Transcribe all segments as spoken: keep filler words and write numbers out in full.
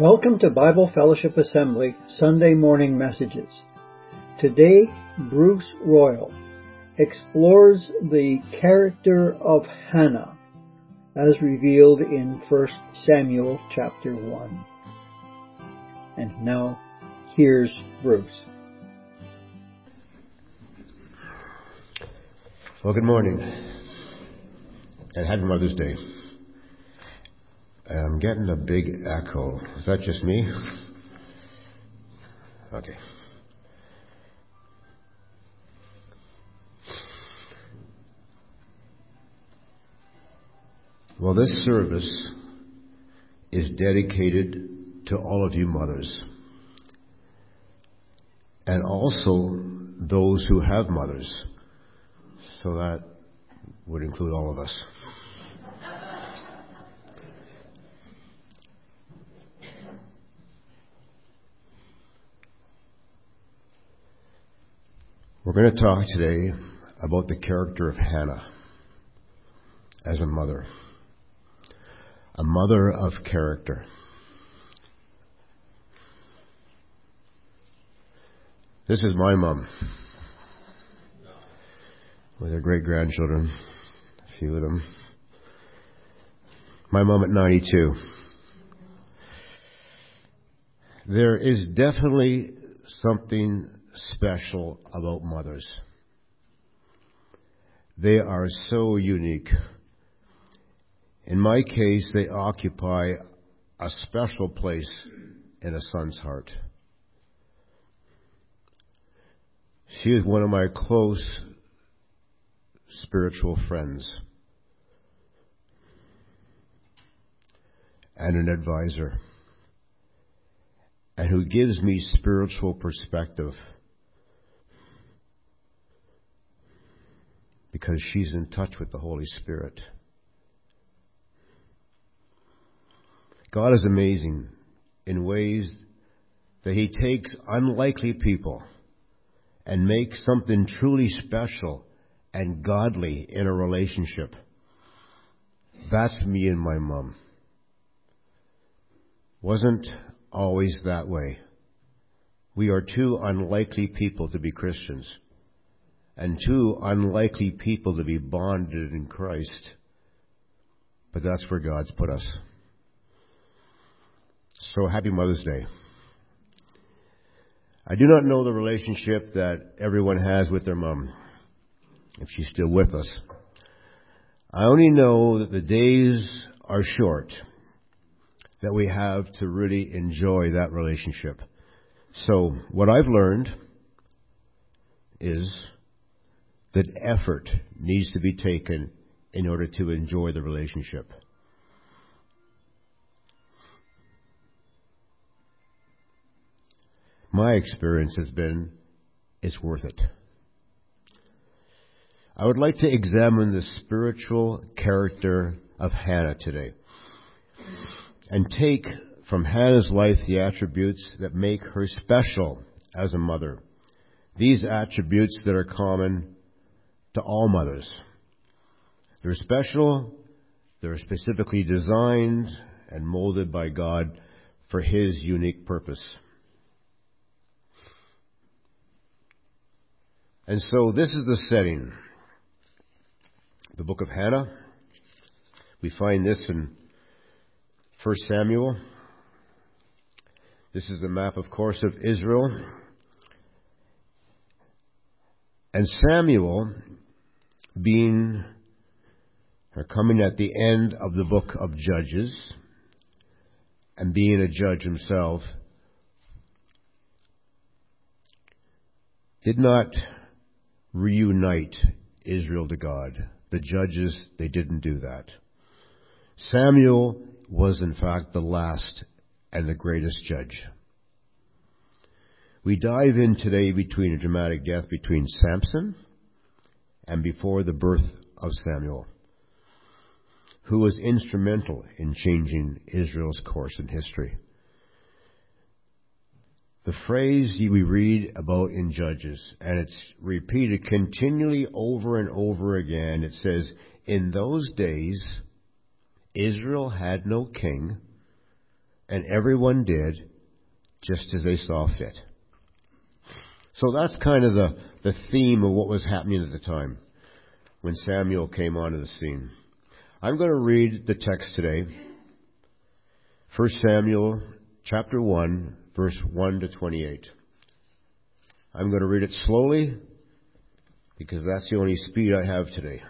Welcome to Bible Fellowship Assembly Sunday Morning Messages. Today, Bruce Royal explores the character of Hannah as revealed in First Samuel chapter one. And now, here's Bruce. Well, good morning, and happy Mother's Day. I'm getting a big echo. Is that just me? Okay. Well, this service is dedicated to all of you mothers, and also those who have mothers. So that would include all of us. We're going to talk today about the character of Hannah as a mother. A mother of character. This is my mom, with her great-grandchildren, a few of them. My mom at ninety-two. There is definitely something special about mothers. They are so unique. In my case, they occupy a special place in a son's heart. She is one of my close spiritual friends and an advisor, and who gives me spiritual perspective because she's in touch with the Holy Spirit. God is amazing in ways that He takes unlikely people and makes something truly special and godly in a relationship. That's me and my mom. Wasn't always that way. We are two unlikely people to be Christians, and two unlikely people to be bonded in Christ. But that's where God's put us. So happy Mother's Day. I do not know the relationship that everyone has with their mom, if she's still with us. I only know that the days are short that we have to really enjoy that relationship. So what I've learned is that effort needs to be taken in order to enjoy the relationship. My experience has been, it's worth it. I would like to examine the spiritual character of Hannah today and take from Hannah's life the attributes that make her special as a mother. These attributes that are common to all mothers. They're special, they're specifically designed and molded by God for His unique purpose. And so this is the setting. The book of Hannah. We find this in First Samuel. This is the map, of course, of Israel. And Samuel, being or coming at the end of the book of Judges, and being a judge himself, did not reunite Israel to God. The judges, they didn't do that. Samuel was, in fact, the last and the greatest judge. We dive in today between a dramatic death between Samson and before the birth of Samuel, who was instrumental in changing Israel's course in history. The phrase we read about in Judges, and it's repeated continually over and over again, it says, "In those days, Israel had no king, and everyone did just as they saw fit. So that's kind of the, the theme of what was happening at the time when Samuel came onto the scene. I'm going to read the text today. First Samuel chapter one, verse one to twenty-eight. I'm going to read it slowly because that's the only speed I have today.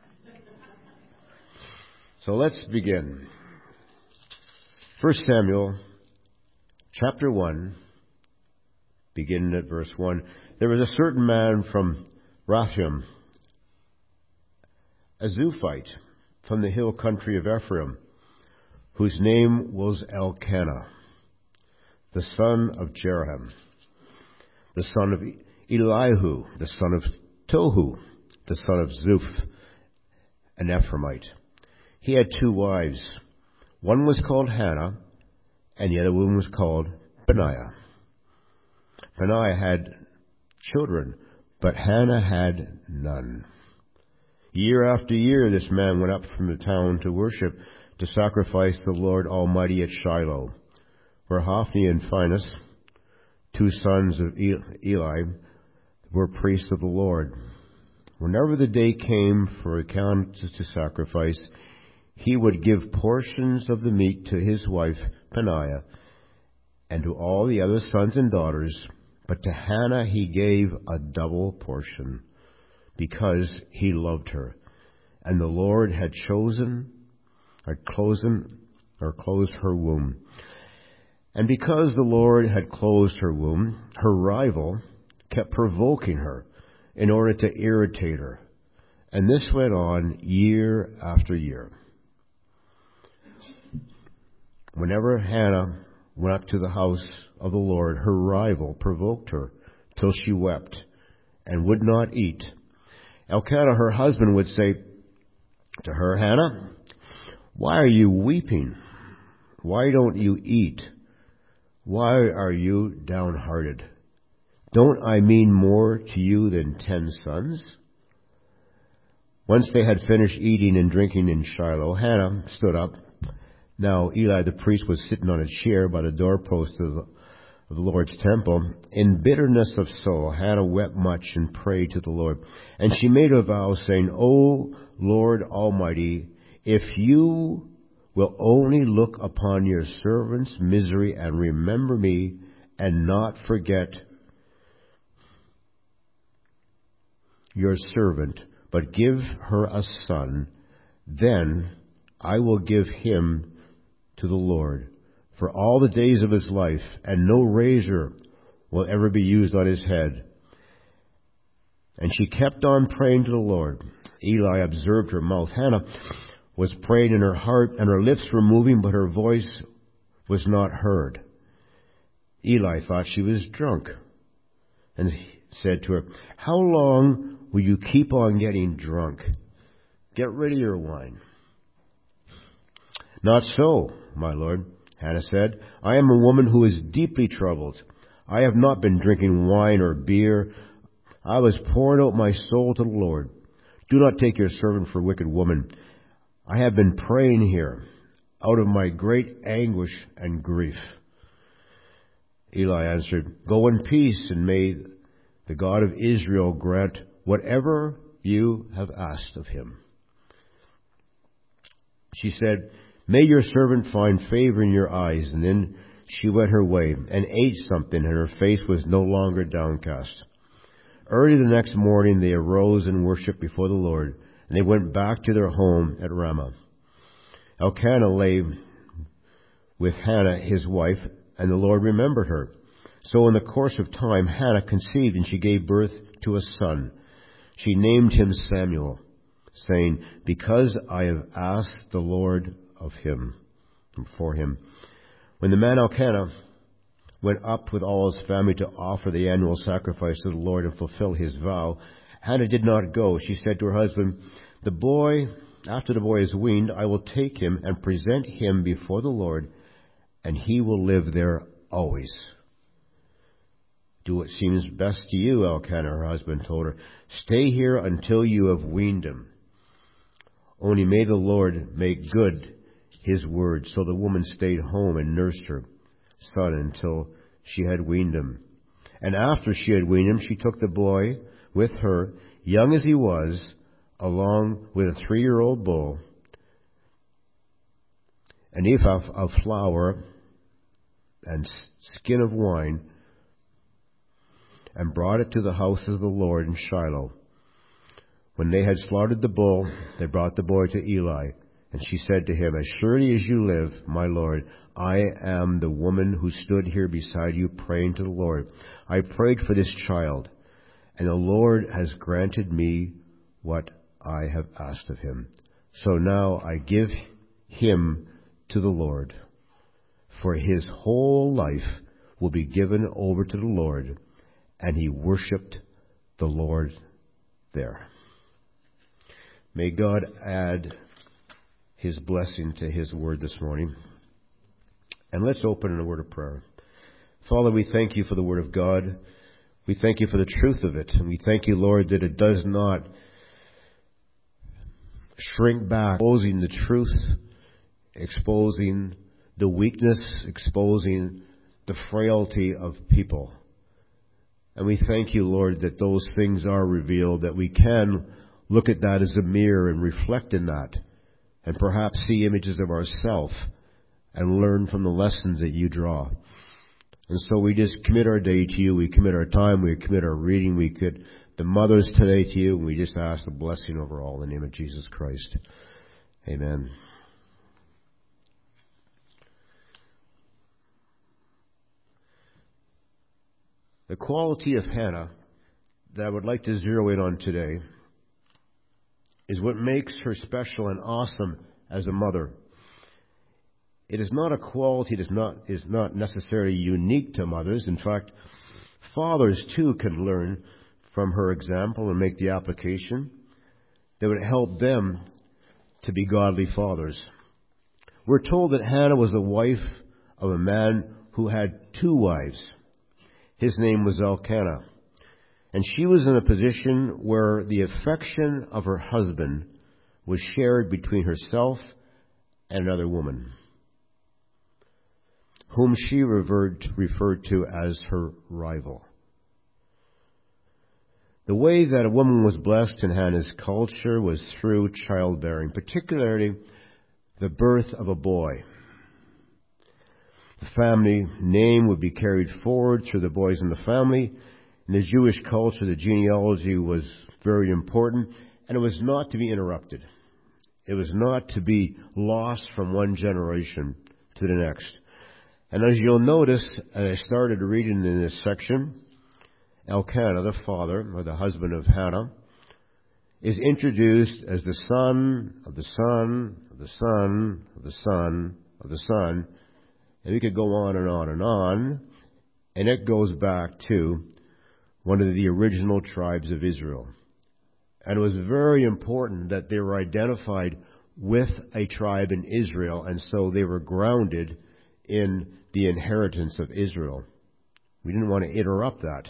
So let's begin. First Samuel chapter one, beginning at verse one. There was a certain man from Raphim, a Zuphite, from the hill country of Ephraim, whose name was Elkanah, the son of Jeroham, the son of Elihu, the son of Tohu, the son of Zuph, an Ephraimite. He had two wives. One was called Hannah, and the other one was called Peninnah. Peninnah had children, but Hannah had none. Year after year, this man went up from the town to worship, to sacrifice the Lord Almighty at Shiloh, where Hophni and Phinehas, two sons of Eli, were priests of the Lord. Whenever the day came for account to sacrifice, he would give portions of the meat to his wife Peninnah and to all the other sons and daughters, but to Hannah he gave a double portion, because he loved her, and the Lord had chosen, or chosen, or closed her womb. And because the Lord had closed her womb, her rival kept provoking her in order to irritate her. And this went on year after year. Whenever Hannah went up to the house of the Lord, her rival provoked her till she wept and would not eat. Elkanah, her husband, would say to her, Hannah, why are you weeping? Why don't you eat? Why are you downhearted? Don't I mean more to you than ten sons? Once they had finished eating and drinking in Shiloh, Hannah stood up. Now Eli the priest was sitting on a chair by the doorpost of the, of the Lord's temple. In bitterness of soul, Hannah wept much and prayed to the Lord. And she made a vow, saying, O Lord Almighty, if you will only look upon your servant's misery and remember me and not forget your servant, but give her a son, then I will give him to the Lord for all the days of his life, and no razor will ever be used on his head. And she kept on praying to the Lord. Eli observed her mouth. Hannah was praying in her heart, and her lips were moving, but her voice was not heard. Eli thought she was drunk, and he said to her, how long will you keep on getting drunk? Get rid of your wine. Not so, my lord, Hannah said. I am a woman who is deeply troubled. I have not been drinking wine or beer. I was pouring out my soul to the Lord. Do not take your servant for a wicked woman. I have been praying here out of my great anguish and grief. Eli answered, go in peace, and may the God of Israel grant whatever you have asked of him. She said, may your servant find favor in your eyes. And then she went her way and ate something, and her face was no longer downcast. Early the next morning they arose and worshipped before the Lord, and they went back to their home at Ramah. Elkanah lay with Hannah his wife, and the Lord remembered her. So in the course of time Hannah conceived, and she gave birth to a son. She named him Samuel, saying, because I have asked the Lord of him, for him. When the man Elkanah went up with all his family to offer the annual sacrifice to the Lord and fulfill his vow, Hannah did not go. She said to her husband, the boy, after the boy is weaned, I will take him and present him before the Lord, and he will live there always. Do what seems best to you, Elkanah, her husband told her. Stay here until you have weaned him. Only may the Lord make good his word. So the woman stayed home and nursed her son until she had weaned him. And after she had weaned him, she took the boy with her, young as he was, along with a three-year-old bull, an ephah of flour, and skin of wine, and brought it to the house of the Lord in Shiloh. When they had slaughtered the bull, they brought the boy to Eli. And she said to him, As surely as you live, my Lord, I am the woman who stood here beside you praying to the Lord. I prayed for this child, and the Lord has granted me what I have asked of him. So now I give him to the Lord, for his whole life will be given over to the Lord. And he worshipped the Lord there. May God add his blessing to his word this morning. And let's open in a word of prayer. Father, we thank you for the word of God. We thank you for the truth of it. And we thank you, Lord, that it does not shrink back, exposing the truth, exposing the weakness, exposing the frailty of people. And we thank you, Lord, that those things are revealed, that we can look at that as a mirror and reflect in that, and perhaps see images of ourselves and learn from the lessons that you draw. And so we just commit our day to you. We commit our time. We commit our reading. We commit the mothers today to you. And we just ask the blessing over all in the name of Jesus Christ. Amen. The quality of Hannah that I would like to zero in on today is what makes her special and awesome as a mother. It is not a quality that is not, is not necessarily unique to mothers. In fact, fathers too can learn from her example and make the application that would help them to be godly fathers. We're told that Hannah was the wife of a man who had two wives. His name was Elkanah. And she was in a position where the affection of her husband was shared between herself and another woman, whom she referred, referred to as her rival. The way that a woman was blessed in Hannah's culture was through childbearing, particularly the birth of a boy. The family name would be carried forward through the boys in the family. In the Jewish culture, the genealogy was very important, and it was not to be interrupted. It was not to be lost from one generation to the next. And as you'll notice, as I started reading in this section, Elkanah, the father, or the husband of Hannah, is introduced as the son of the son of the son of the son of the son. And we could go on and on and on. And it goes back to one of the original tribes of Israel. And it was very important that they were identified with a tribe in Israel, and so they were grounded in the inheritance of Israel. We didn't want to interrupt that.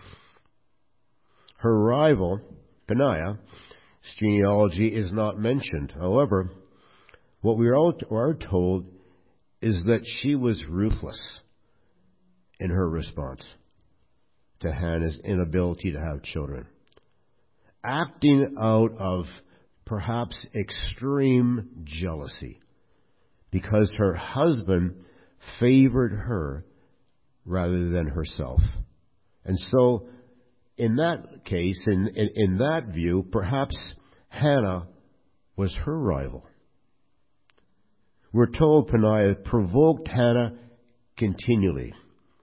Her rival, Peninnah's genealogy is not mentioned. However, what we are told is that she was ruthless in her response to Hannah's inability to have children, acting out of perhaps extreme jealousy because her husband favored her rather than herself. And so, in that case, in, in, in that view, perhaps Hannah was her rival. We're told Peninnah provoked Hannah continually.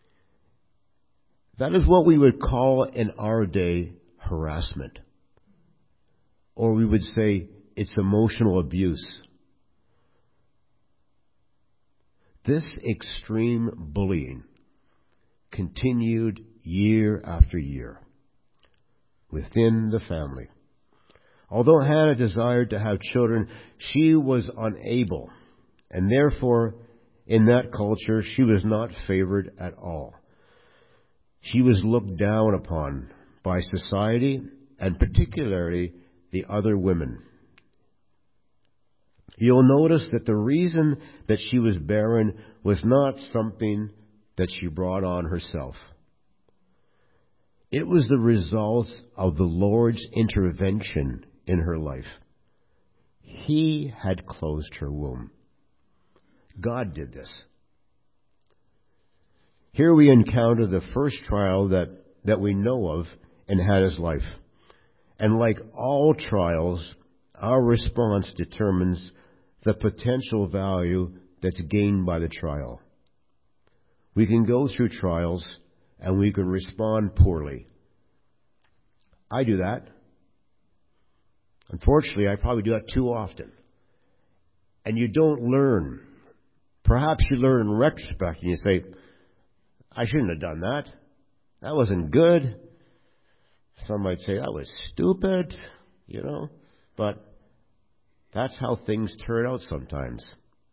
That is what we would call in our day harassment. Or we would say it's emotional abuse. This extreme bullying continued year after year within the family. Although Hannah desired to have children, she was unable. And therefore, in that culture, she was not favored at all. She was looked down upon by society and particularly the other women. you'll notice that the reason that she was barren was not something that she brought on herself. It was the result of the Lord's intervention in her life. He had closed her womb. God did this. Here we encounter the first trial that, that we know of in Hannah's life. And like all trials, our response determines the potential value that's gained by the trial. We can go through trials and we can respond poorly. I do that. Unfortunately, I probably do that too often. And you don't learn. Perhaps you learn in retrospect and you say, I shouldn't have done that. That wasn't good. Some might say, that was stupid, you know. But that's how things turn out sometimes.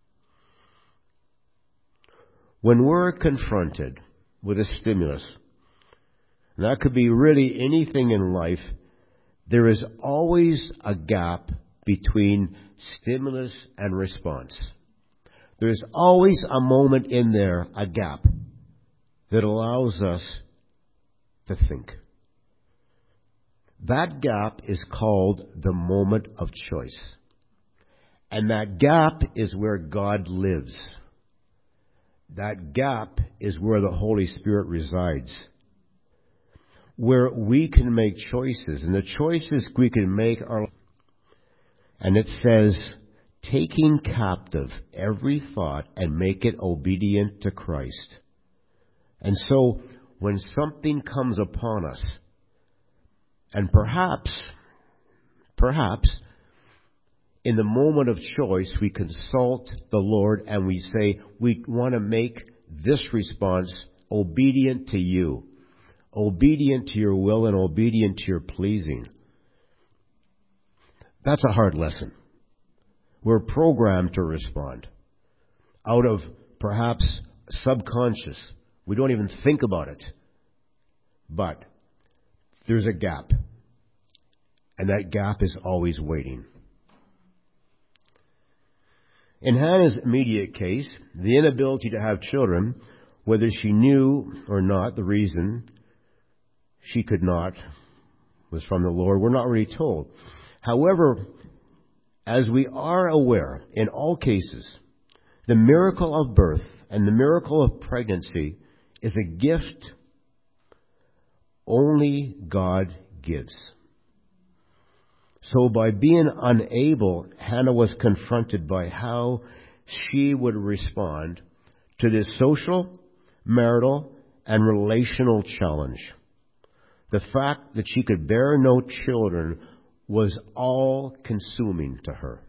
When we're confronted with a stimulus, and that could be really anything in life, there is always a gap between stimulus and response. There's always a moment in there, a gap, that allows us to think. That gap is called the moment of choice. And that gap is where God lives. That gap is where the Holy Spirit resides. Where we can make choices. And the choices we can make are... And it says, taking captive every thought and make it obedient to Christ. And so, when something comes upon us, and perhaps, perhaps, in the moment of choice, we consult the Lord and we say, we want to make this response obedient to you, obedient to your will and obedient to your pleasing. That's a hard lesson. We're programmed to respond out of perhaps subconscious. We don't even think about it. But there's a gap. And that gap is always waiting. In Hannah's immediate case, the inability to have children, whether she knew or not the reason she could not was from the Lord, we're not really told. However, as we are aware, in all cases, the miracle of birth and the miracle of pregnancy is a gift only God gives. So by being unable, Hannah was confronted by how she would respond to this social, marital, and relational challenge. The fact that she could bear no children was all-consuming to her.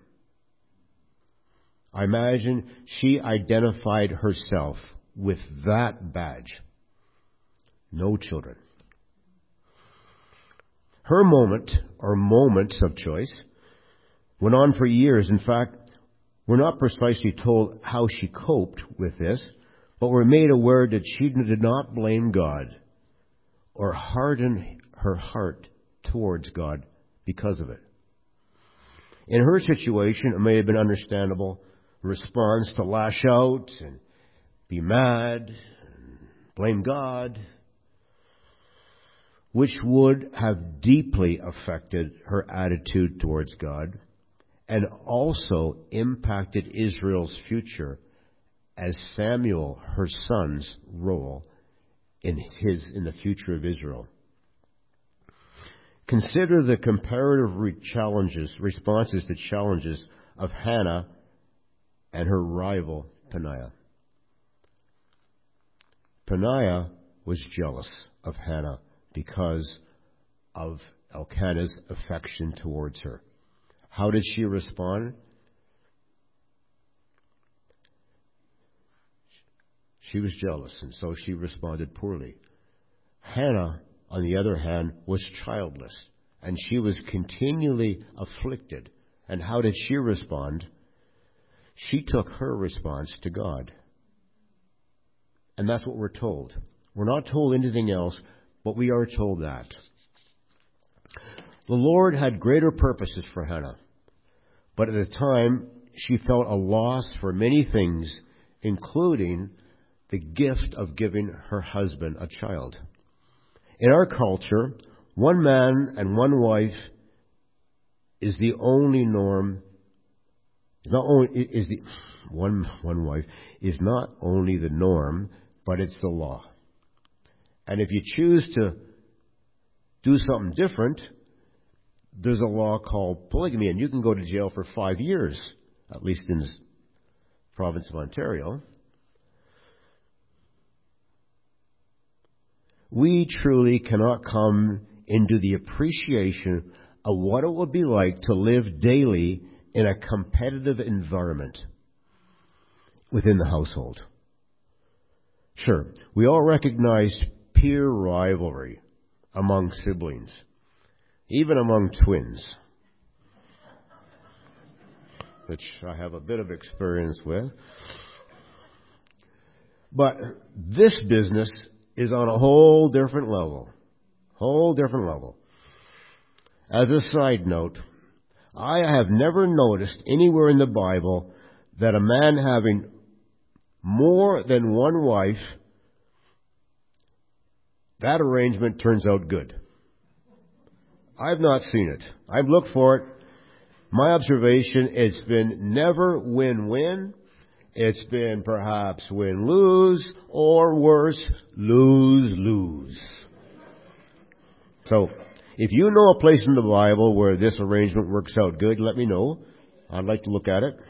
I imagine she identified herself with that badge. No children. Her moment, or moments of choice, went on for years. In fact, we're not precisely told how she coped with this, but we're made aware that she did not blame God or harden her heart towards God because of it. In her situation, it may have been understandable response to lash out and be mad, and blame God, which would have deeply affected her attitude towards God and also impacted Israel's future as Samuel, her son's role in his in the future of Israel. Consider the comparative re- challenges, responses to challenges of Hannah and her rival Peninnah. Peninnah was jealous of Hannah because of Elkanah's affection towards her. How did she respond? She was jealous, and so she responded poorly. Hannah, on the other hand, was childless, and she was continually afflicted. And how did she respond? She took her response to God. And that's what we're told. We're not told anything else, but we are told that. The Lord had greater purposes for Hannah, but at the time, she felt a loss for many things, including the gift of giving her husband a child. In our culture, one man and one wife is the only norm. Not only is the one one wife is not only the norm, but it's the law. And if you choose to do something different, there's a law called polygamy, and you can go to jail for five years, at least in the province of Ontario. We truly cannot come into the appreciation of what it would be like to live daily in a competitive environment within the household. Sure, we all recognize peer rivalry among siblings, even among twins, which I have a bit of experience with. But this business is on a whole different level. Whole different level. As a side note, I have never noticed anywhere in the Bible that a man having more than one wife, that arrangement turns out good. I've not seen it. I've looked for it. My observation, it's been never win-win. It's been perhaps win-lose, or worse, lose-lose. So, if you know a place in the Bible where this arrangement works out good, let me know. I'd like to look at it.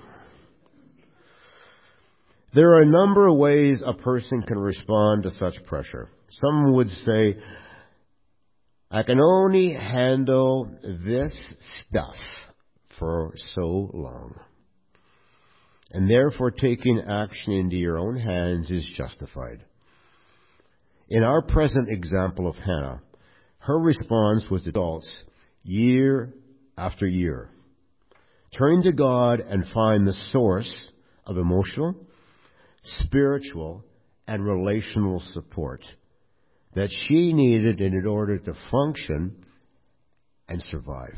There are a number of ways a person can respond to such pressure. Some would say, I can only handle this stuff for so long. And therefore taking action into your own hands is justified. In our present example of Hannah, her response was adults year after year. Turn to God and find the source of emotional, spiritual, and relational support that she needed in order to function and survive.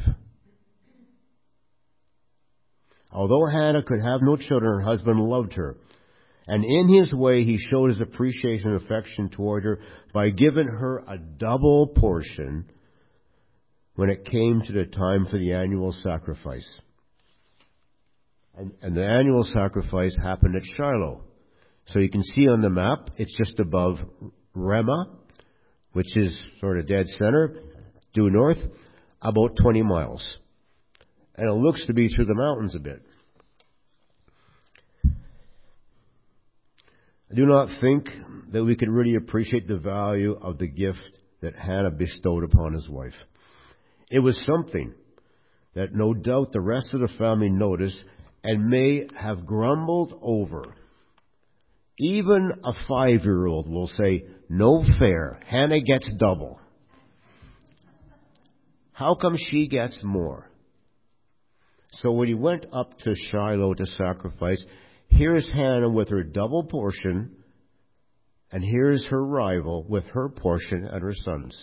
Although Hannah could have no children, her husband loved her. And in his way, he showed his appreciation and affection toward her by giving her a double portion when it came to the time for the annual sacrifice. And, and the annual sacrifice happened at Shiloh. So you can see on the map, it's just above Ramah, which is sort of dead center, due north, about twenty miles. And it looks to be through the mountains a bit. I do not think that we could really appreciate the value of the gift that Hannah bestowed upon his wife. It was something that no doubt the rest of the family noticed and may have grumbled over. Even a five-year-old will say, no fair, Hannah gets double. How come she gets more? So when he went up to Shiloh to sacrifice, here's Hannah with her double portion, and here's her rival with her portion and her sons.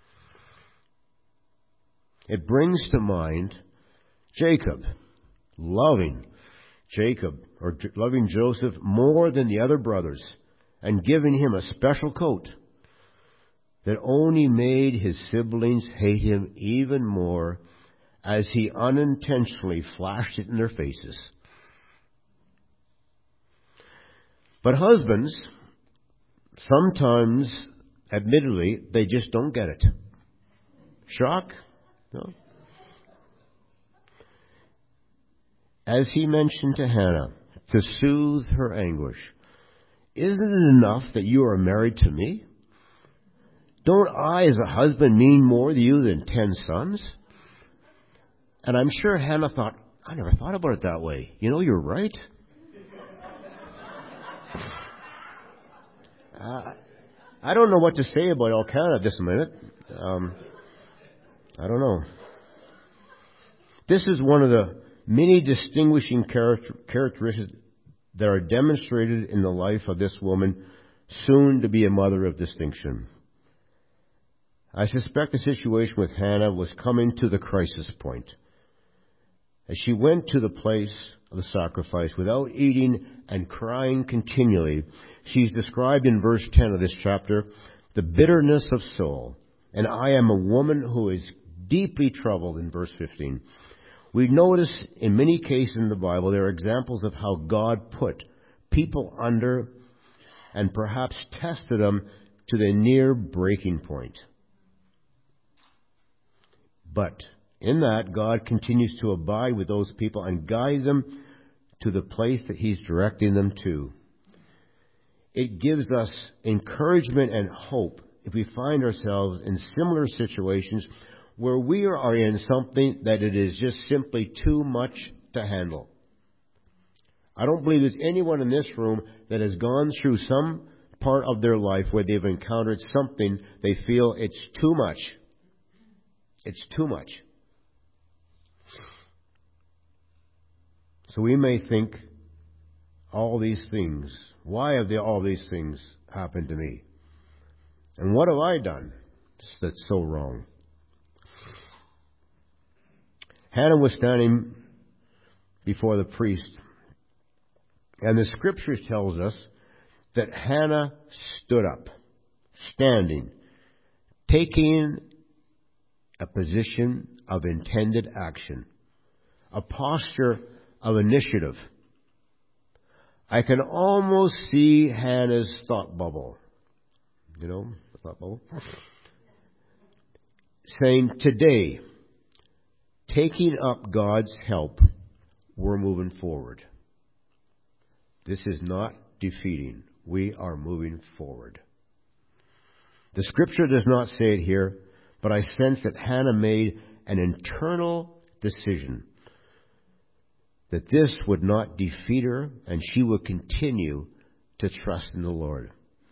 It brings to mind Jacob, loving Jacob, or loving Joseph more than the other brothers, and giving him a special coat that only made his siblings hate him even more as he unintentionally flashed it in their faces. But husbands, sometimes, admittedly, they just don't get it. Shock? No. As he mentioned to Hannah, to soothe her anguish, isn't it enough that you are married to me? Don't I, as a husband, mean more to you than ten sons? And I'm sure Hannah thought, I never thought about it that way. You know, you're right. uh, I don't know what to say about Elkanah this minute. Um, I don't know. This is one of the many distinguishing character, characteristics that are demonstrated in the life of this woman, soon to be a mother of distinction. I suspect the situation with Hannah was coming to the crisis point. As she went to the place of the sacrifice without eating and crying continually. She's described in verse ten of this chapter, the bitterness of soul. And I am a woman who is deeply troubled in verse fifteen. We notice in many cases in the Bible there are examples of how God put people under and perhaps tested them to the near breaking point. But in that, God continues to abide with those people and guide them to the place that He's directing them to. It gives us encouragement and hope if we find ourselves in similar situations where we are in something that it is just simply too much to handle. I don't believe there's anyone in this room that has gone through some part of their life where they've encountered something they feel it's too much. It's too much. So we may think, all these things, why have they, all these things happened to me? And what have I done that's so wrong? Hannah was standing before the priest, and the Scripture tells us that Hannah stood up, standing, taking a position of intended action, a posture of initiative. I can almost see Hannah's thought bubble, you know, the thought bubble, saying, today, taking up God's help, we're moving forward. This is not defeating. We are moving forward. The Scripture does not say it here, but I sense that Hannah made an internal decision that this would not defeat her and she would continue to trust in the Lord.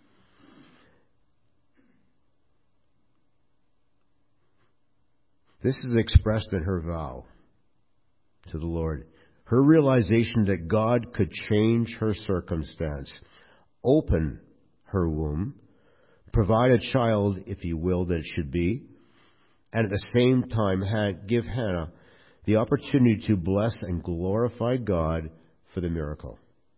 This is expressed in her vow to the Lord. Her realization that God could change her circumstance, open her womb, provide a child, if He will, that it should be, and at the same time give Hannah the opportunity to bless and glorify God for the miracle.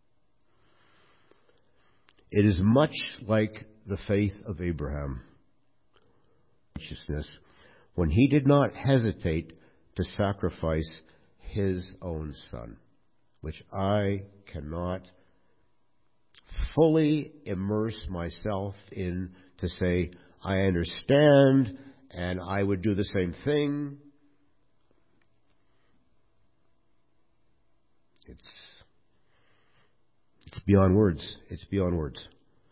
It is much like the faith of Abraham. Righteousness, when he did not hesitate to sacrifice his own son, which I cannot fully immerse myself in to say, I understand and I would do the same thing. It's, it's beyond words. It's beyond words.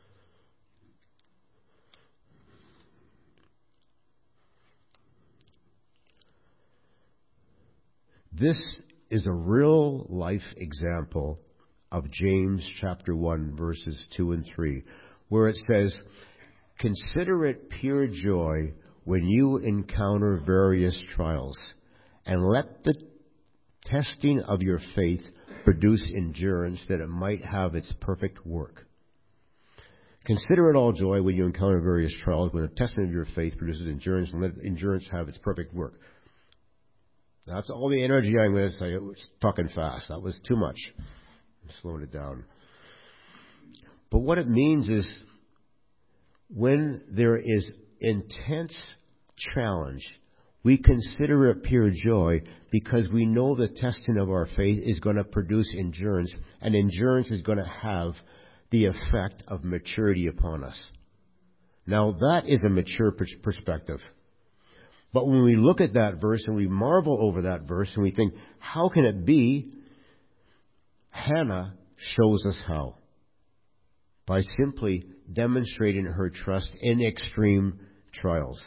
This is a real life example of James chapter one, verses two and three, where it says, consider it pure joy when you encounter various trials, and let the testing of your faith produce endurance, that it might have its perfect work. Consider it all joy when you encounter various trials, when the testing of your faith produces endurance, and let endurance have its perfect work. That's all the energy I'm going to say. It was talking fast. That was too much. I'm slowing it down. But what it means is, when there is intense challenge, we consider it pure joy because we know the testing of our faith is going to produce endurance, and endurance is going to have the effect of maturity upon us. Now, that is a mature perspective. But when we look at that verse and we marvel over that verse and we think, how can it be? Hannah shows us how. By simply demonstrating her trust in extreme trials.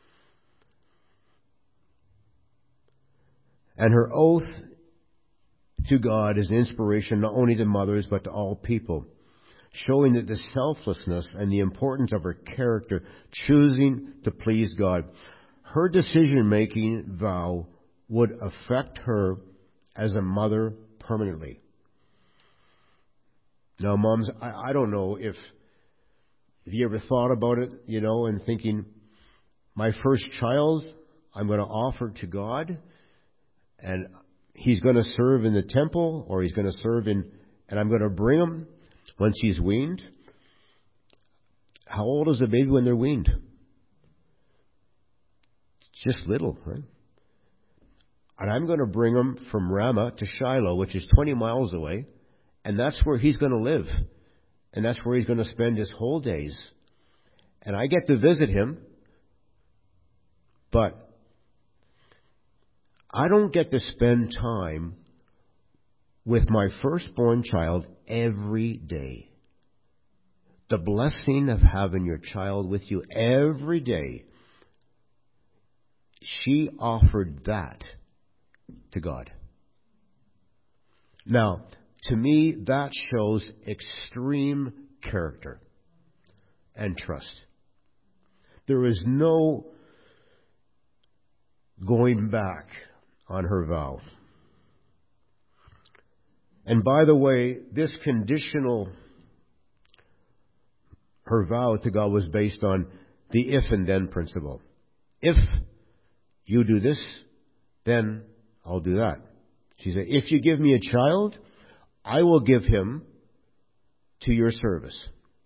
And her oath to God is an inspiration not only to mothers but to all people, showing that the selflessness and the importance of her character, choosing to please God. Her decision-making vow would affect her as a mother permanently. Now, moms, I, I don't know if, if you ever thought about it, you know, and thinking, my first child, I'm going to offer to God, and he's going to serve in the temple, or he's going to serve in, and I'm going to bring him once he's weaned. How old is a baby when they're weaned? It's just little, right? And I'm going to bring him from Ramah to Shiloh, which is twenty miles away, and that's where he's going to live. And that's where he's going to spend his whole days. And I get to visit him, but I don't get to spend time with my firstborn child every day. The blessing of having your child with you every day, she offered that to God. Now, to me, that shows extreme character and trust. There is no going back on her vow. And by the way, this conditional, her vow to God was based on the if and then principle. If you do this, then I'll do that. She said, if you give me a child, I will give him to your service.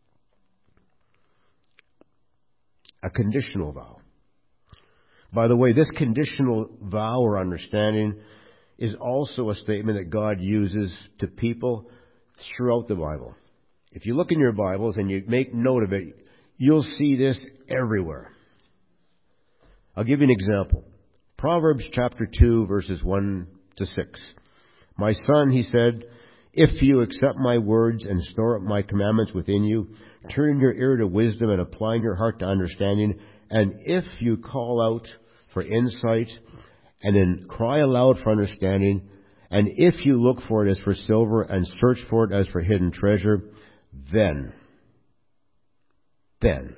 A conditional vow. By the way, this conditional vow or understanding is also a statement that God uses to people throughout the Bible. If you look in your Bibles and you make note of it, you'll see this everywhere. I'll give you an example. Proverbs chapter two, verses one to six. My son, he said, if you accept my words and store up my commandments within you, turn your ear to wisdom and applying your heart to understanding, and if you call out for insight and then cry aloud for understanding, and if you look for it as for silver and search for it as for hidden treasure, then, then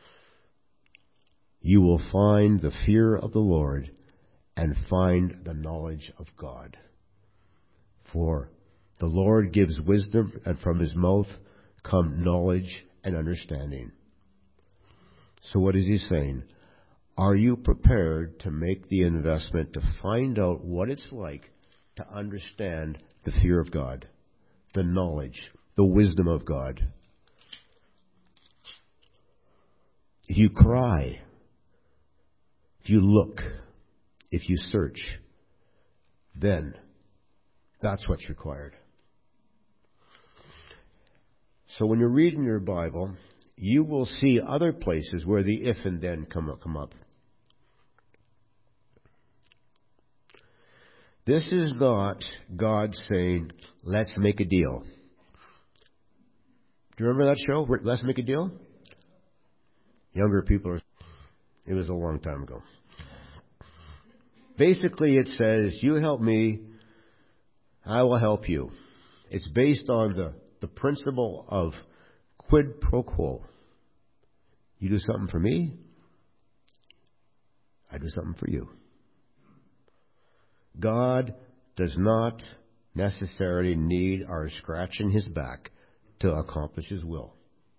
you will find the fear of the Lord and find the knowledge of God. For the Lord gives wisdom, and from his mouth come knowledge and understanding. So what is he saying? Are you prepared to make the investment to find out what it's like to understand the fear of God, the knowledge, the wisdom of God? If you cry, if you look, if you search, then that's what's required. So when you're reading your Bible, you will see other places where the if and then come up. Come up. This is not God saying, let's make a deal. Do you remember that show, Let's Make a Deal? Younger people, are, it was a long time ago. Basically, it says, you help me, I will help you. It's based on the, the principle of quid pro quo. You do something for me, I do something for you. God does not necessarily need our scratching his back to accomplish his will.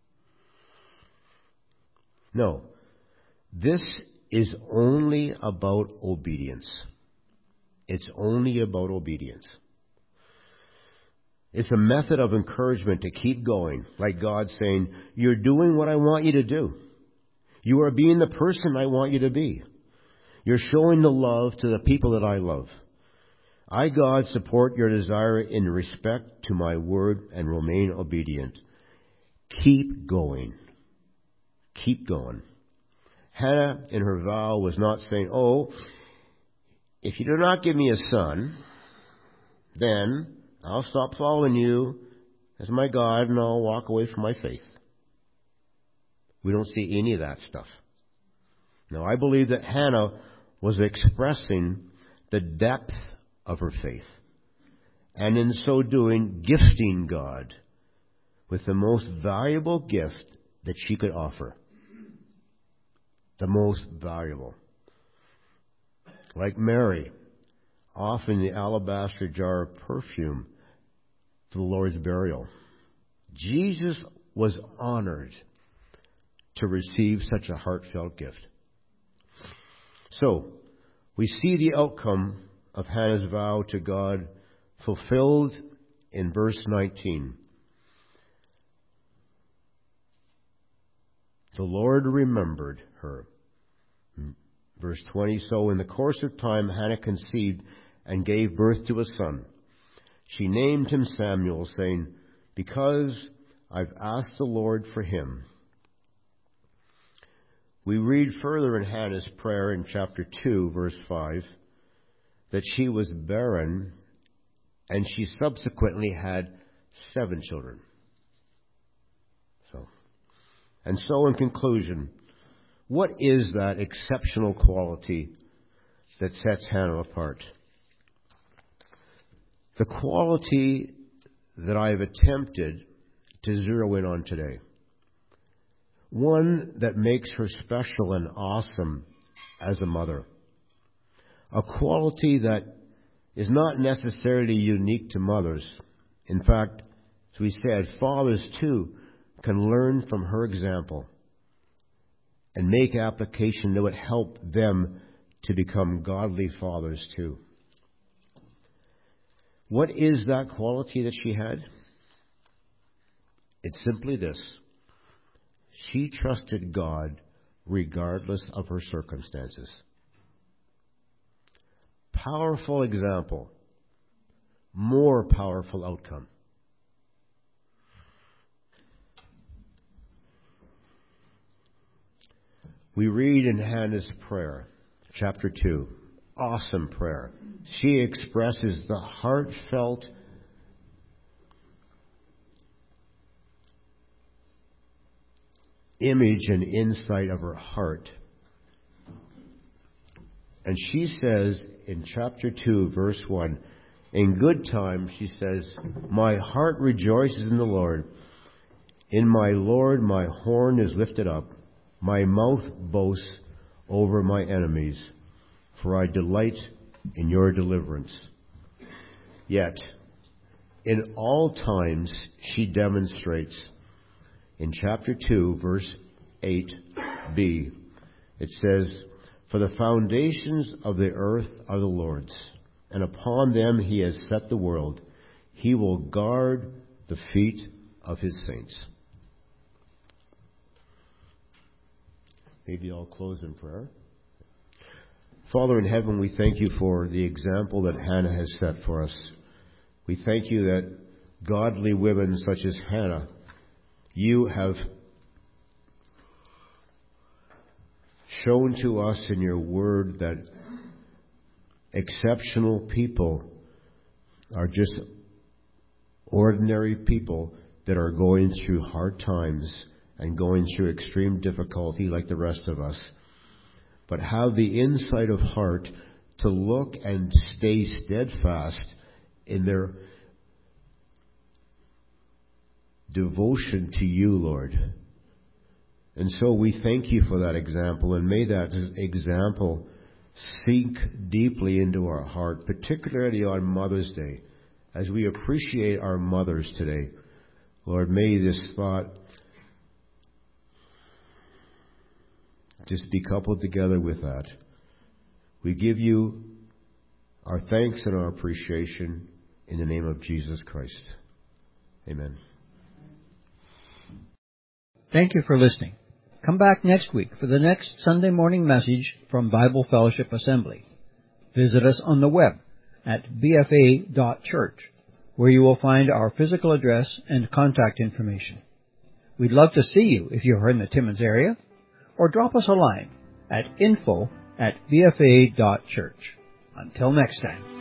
No, this is only about obedience. It's only about obedience. It's a method of encouragement to keep going, like God saying, you're doing what I want you to do. You are being the person I want you to be. You're showing the love to the people that I love. I, God, support your desire in respect to my word and remain obedient. Keep going. Keep going. Hannah, in her vow, was not saying, oh, if you do not give me a son, then I'll stop following you as my God and I'll walk away from my faith. We don't see any of that stuff. Now, I believe that Hannah was expressing the depth of her faith, and in so doing, gifting God with the most valuable gift that she could offer. The most valuable. Like Mary, offering the alabaster jar of perfume for the Lord's burial. Jesus was honored to receive such a heartfelt gift. So, we see the outcome of Hannah's vow to God fulfilled in verse nineteen. The Lord remembered her. Verse twenty, so in the course of time Hannah conceived and gave birth to a son. She named him Samuel, saying, because I've asked the Lord for him. We read further in Hannah's prayer in chapter two, verse five, that she was barren and she subsequently had seven children. So, and so in conclusion, what is that exceptional quality that sets Hannah apart? The quality that I have attempted to zero in on today. One that makes her special and awesome as a mother. A quality that is not necessarily unique to mothers. In fact, as we said, fathers too can learn from her example and make application that would help them to become godly fathers too. What is that quality that she had? It's simply this. She trusted God regardless of her circumstances. Powerful example. More powerful outcome. We read in Hannah's prayer, chapter two, awesome prayer. She expresses the heartfelt image and insight of her heart. And she says in chapter two, verse one, in good time, she says, my heart rejoices in the Lord. In my Lord, my horn is lifted up. My mouth boasts over my enemies, for I delight in your deliverance. Yet, in all times, she demonstrates, in chapter two, verse eight b, it says, for the foundations of the earth are the Lord's, and upon them he has set the world. He will guard the feet of his saints. Maybe I'll close in prayer. Father in heaven, we thank you for the example that Hannah has set for us. We thank you that godly women such as Hannah, you have shown to us in your word that exceptional people are just ordinary people that are going through hard times and going through extreme difficulty like the rest of us, but have the insight of heart to look and stay steadfast in their devotion to you, Lord. And so we thank you for that example, and may that example sink deeply into our heart, particularly on Mother's Day, as we appreciate our mothers today. Lord, may this thought just be coupled together with that. We give you our thanks and our appreciation in the name of Jesus Christ. Amen. Thank you for listening. Come back next week for the next Sunday morning message from Bible Fellowship Assembly. Visit us on the web at b f a dot church, where you will find our physical address and contact information. We'd love to see you if you're in the Timmins area, or drop us a line at info at b f a dot church. Until next time.